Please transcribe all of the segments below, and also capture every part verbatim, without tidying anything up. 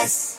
S.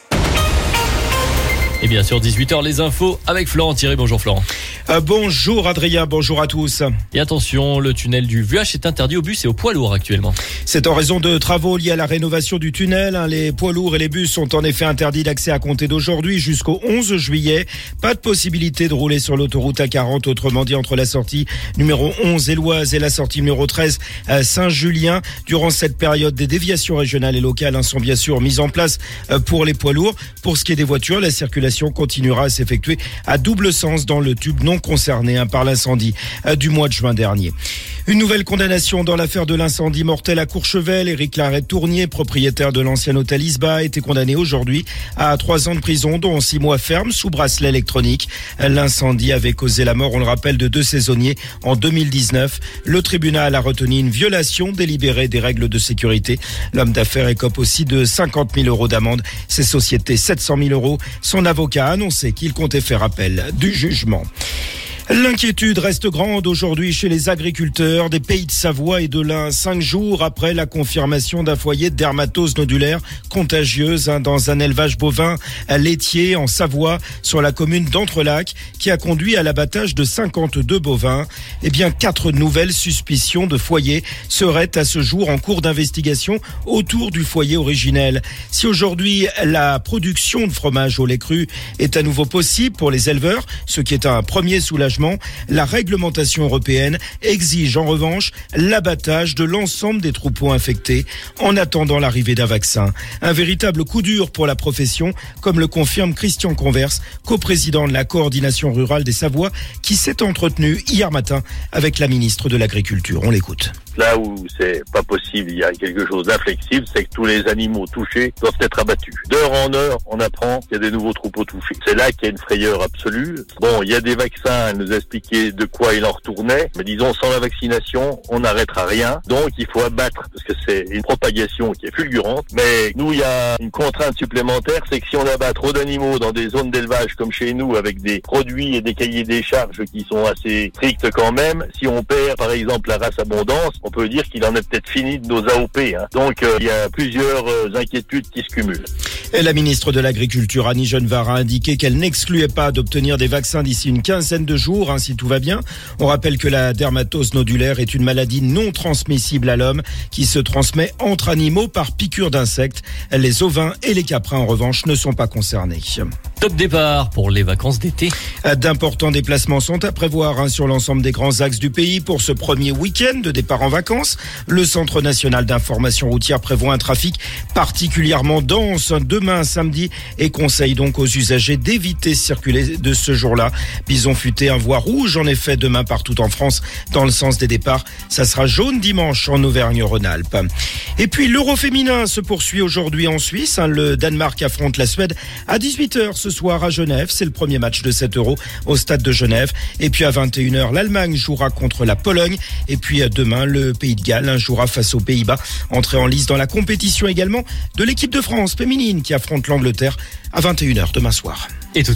Et bien sûr, dix-huit heures, les infos avec Florent Thierry. Bonjour Florent. Euh, bonjour Adrien, bonjour à tous. Et attention, le tunnel du Vuache est interdit aux bus et aux poids lourds actuellement. C'est en raison de travaux liés à la rénovation du tunnel. Les poids lourds et les bus sont en effet interdits d'accès à compter d'aujourd'hui jusqu'au onze juillet. Pas de possibilité de rouler sur l'autoroute A quarante, autrement dit entre la sortie numéro onze Éloise et la sortie numéro treize Saint-Julien. Durant cette période, des déviations régionales et locales sont bien sûr mises en place pour les poids lourds. Pour ce qui est des voitures, la circulation continuera à s'effectuer à double sens dans le tube non concerné hein, par l'incendie euh, du mois de juin dernier. Une nouvelle condamnation dans l'affaire de l'incendie mortel à Courchevel. Éric Larrey-Tournier, propriétaire de l'ancien hôtel Isba, a été condamné aujourd'hui à trois ans de prison, dont six mois ferme sous bracelet électronique. L'incendie avait causé la mort, on le rappelle, de deux saisonniers en deux mille dix-neuf. Le tribunal a retenu une violation délibérée des règles de sécurité. L'homme d'affaires écope aussi de cinquante mille euros d'amende. Ses sociétés sept cent mille euros. Son avocat a annoncé qu'il comptait faire appel du jugement. L'inquiétude reste grande aujourd'hui chez les agriculteurs des Pays de Savoie et de l'Ain, cinq jours après la confirmation d'un foyer de dermatose nodulaire contagieuse hein, dans un élevage bovin laitier en Savoie, sur la commune d'Entrelacs, qui a conduit à l'abattage de cinquante-deux bovins. Eh bien, quatre nouvelles suspicions de foyer seraient à ce jour en cours d'investigation autour du foyer originel. Si aujourd'hui la production de fromage au lait cru est à nouveau possible pour les éleveurs, ce qui est un premier soulagement, la réglementation européenne exige en revanche l'abattage de l'ensemble des troupeaux infectés en attendant l'arrivée d'un vaccin. Un véritable coup dur pour la profession, comme le confirme Christian Converse, coprésident de la coordination rurale des Savoies, qui s'est entretenu hier matin avec la ministre de l'Agriculture. On l'écoute. Là où c'est pas possible, il y a quelque chose d'inflexible, c'est que tous les animaux touchés doivent être abattus. D'heure en heure, on apprend qu'il y a des nouveaux troupeaux touchés. C'est là qu'il y a une frayeur absolue. Bon, il y a des vaccins, elle nous a expliqué de quoi il en retournait, mais disons, sans la vaccination, on n'arrêtera rien. Donc, il faut abattre, parce que c'est une propagation qui est fulgurante. Mais nous, il y a une contrainte supplémentaire, c'est que si on abat trop d'animaux dans des zones d'élevage comme chez nous, avec des produits et des cahiers des charges qui sont assez stricts quand même, si on perd, par exemple, la race abondance, on peut dire qu'il en est peut-être fini de nos A O P. Hein. Donc, euh, il y a plusieurs euh, inquiétudes qui se cumulent. Et la ministre de l'Agriculture, Annie Genevard, a indiqué qu'elle n'excluait pas d'obtenir des vaccins d'ici une quinzaine de jours, hein, si tout va bien. On rappelle que la dermatose nodulaire est une maladie non transmissible à l'homme qui se transmet entre animaux par piqûre d'insectes. Les ovins et les caprins, en revanche, ne sont pas concernés. Top départ pour les vacances d'été. D'importants déplacements sont à prévoir hein, sur l'ensemble des grands axes du pays pour ce premier week-end de départ en vacances. Le Centre national d'information routière prévoit un trafic particulièrement dense demain samedi et conseille donc aux usagers d'éviter de circuler de ce jour-là. Bison futé, un voie rouge en effet demain partout en France dans le sens des départs. Ça sera jaune dimanche en Auvergne-Rhône-Alpes. Et puis l'Euro féminin se poursuit aujourd'hui en Suisse. Hein, le Danemark affronte la Suède à dix-huit heures ce soir à Genève. C'est le premier match de cet Euro au stade de Genève. Et puis à vingt et une heures, l'Allemagne jouera contre la Pologne. Et puis demain, le Pays de Galles hein, jouera face aux Pays-Bas. Entrée en lice dans la compétition également de l'équipe de France féminine qui affronte l'Angleterre à vingt et une heures demain soir. Et tout